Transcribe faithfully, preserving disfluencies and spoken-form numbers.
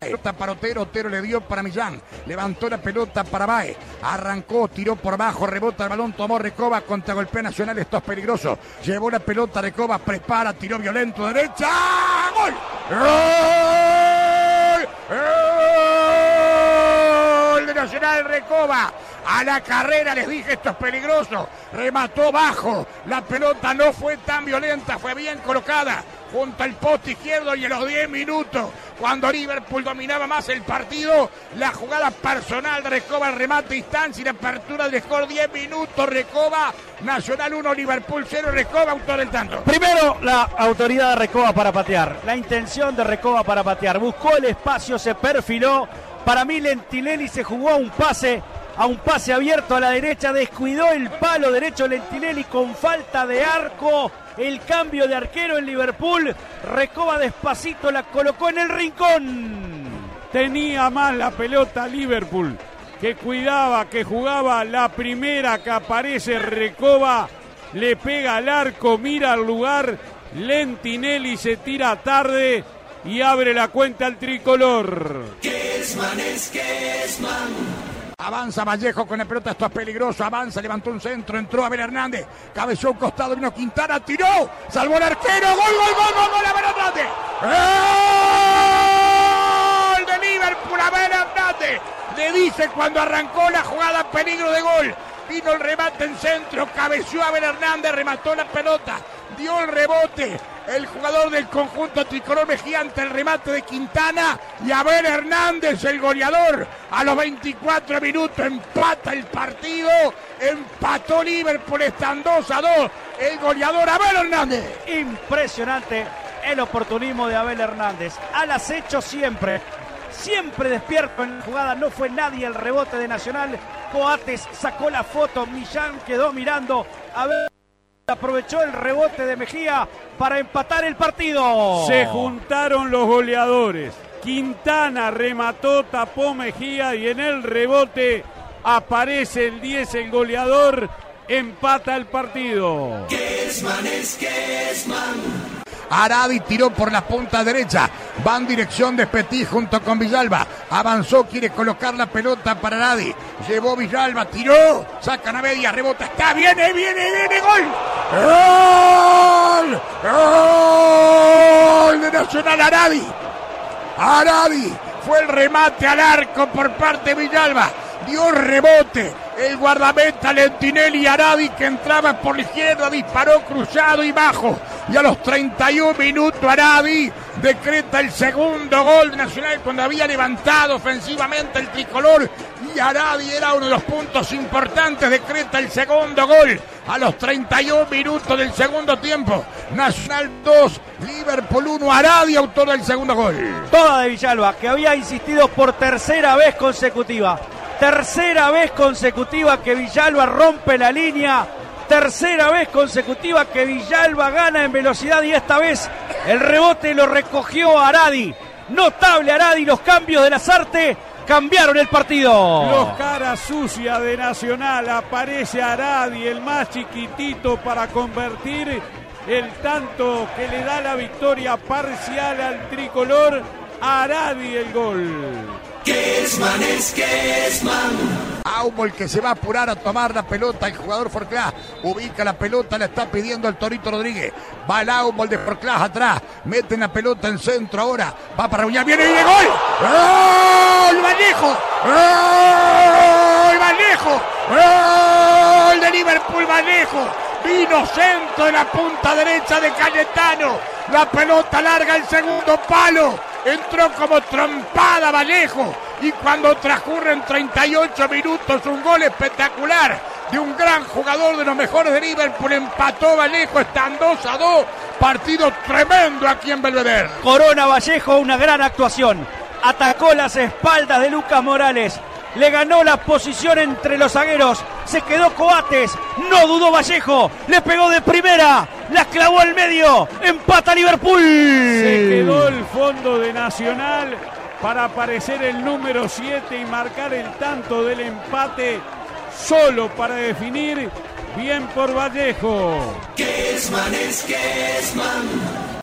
Pelota para Otero, Otero le dio para Millán, levantó la pelota para Baez, arrancó, tiró por abajo, rebota el balón, tomó Recoba, contragolpea Nacional, esto es peligroso, llevó la pelota, Recoba, prepara, tiró violento, derecha, ¡gol! ¡Gol! ¡Gol de Nacional, Recoba! A la carrera les dije, esto es peligroso, remató bajo, la pelota no fue tan violenta, fue bien colocada, junto al poste izquierdo y en los diez minutos, cuando Liverpool dominaba más el partido, la jugada personal de Recoba, el remate instancia y la apertura del score, diez minutos, Recoba, Nacional uno, Liverpool cero, Recoba, autor del tanto. Primero, la autoridad de Recoba para patear, la intención de Recoba para patear, buscó el espacio, se perfiló, para mí Lentinelli se jugó a un pase, a un pase abierto a la derecha, descuidó el palo derecho Lentinelli con falta de arco, el cambio de arquero en Liverpool, Recoba despacito la colocó en el rincón. Tenía más la pelota Liverpool, que cuidaba, que jugaba la primera que aparece Recoba, le pega al arco, mira al lugar, Lentinelli se tira tarde y abre la cuenta al tricolor. Kessman es Kessman. Avanza Vallejo con la pelota, esto es peligroso, avanza, levantó un centro, entró Abel Hernández, cabeceó un costado, vino Quintana, tiró, salvó el arquero, gol, gol, gol, gol, gol, Abel Hernández. ¡Gol de Liverpool, Abel Hernández! Le dice cuando arrancó la jugada, peligro de gol, vino el remate en centro, cabeció Abel Hernández, remató la pelota, dio el rebote, el jugador del conjunto tricolor Mejía ante el remate de Quintana y Abel Hernández, el goleador, a los veinticuatro minutos empata el partido, empató Liverpool, están dos a dos, el goleador Abel Hernández. Impresionante el oportunismo de Abel Hernández, al acecho siempre, siempre despierto en la jugada, no fue nadie el rebote de Nacional, Coates sacó la foto, Millán quedó mirando, Abel aprovechó el rebote de Mejía para empatar el partido. Se juntaron los goleadores. Quintana remató, tapó Mejía y en el rebote aparece el diez, el goleador, empata el partido. Kessman es Kessman. Aradi tiró por la punta derecha, va en dirección de Petit junto con Villalba, avanzó, quiere colocar la pelota para Aradi, llevó Villalba, tiró, sacan a media, rebota, está, viene, viene, viene, gol, gol, gol de Nacional, Aradi, Aradi, fue el remate al arco por parte de Villalba, dio rebote, el guardameta Lentinelli, Aradi que entraba por la izquierda, disparó cruzado y bajo, y a los treinta y un minutos Aradi decreta el segundo gol de Nacional cuando había levantado ofensivamente el tricolor, y Aradi era uno de los puntos importantes, decreta el segundo gol a los treinta y un minutos del segundo tiempo. Nacional dos, Liverpool uno, Aradi autor del segundo gol. Toda de Villalba, que había insistido por tercera vez consecutiva. Tercera vez consecutiva que Villalba rompe la línea. Tercera vez consecutiva que Villalba gana en velocidad y esta vez el rebote lo recogió Aradi. Notable Aradi, los cambios de Lasarte cambiaron el partido. Los caras sucias de Nacional, aparece Aradi, el más chiquitito para convertir el tanto que le da la victoria parcial al tricolor. Aradi el gol. Kessman es Kessman. Aumol que se va a apurar a tomar la pelota, el jugador Forclás ubica la pelota, la está pidiendo el Torito Rodríguez, va el Aumol de Forclás atrás, meten la pelota en centro ahora, va para Uñal, viene y viene gol, gol Vallejo, gol Vallejo, gol de Liverpool Vallejo, vino centro de la punta derecha de Cayetano, la pelota larga el segundo palo, entró como trompada Vallejo y cuando transcurren treinta y ocho minutos un gol espectacular de un gran jugador de los mejores de Liverpool, empató Vallejo, están dos a dos, partido tremendo aquí en Belvedere. Corona Vallejo, una gran actuación, atacó las espaldas de Lucas Morales, le ganó la posición entre los zagueros, se quedó Coates, no dudó Vallejo, le pegó de primera, la clavó al medio, empata Liverpool. Se quedó el fondo de Nacional para aparecer el número siete y marcar el tanto del empate, solo para definir, bien por Vallejo. Kessman es Kessman.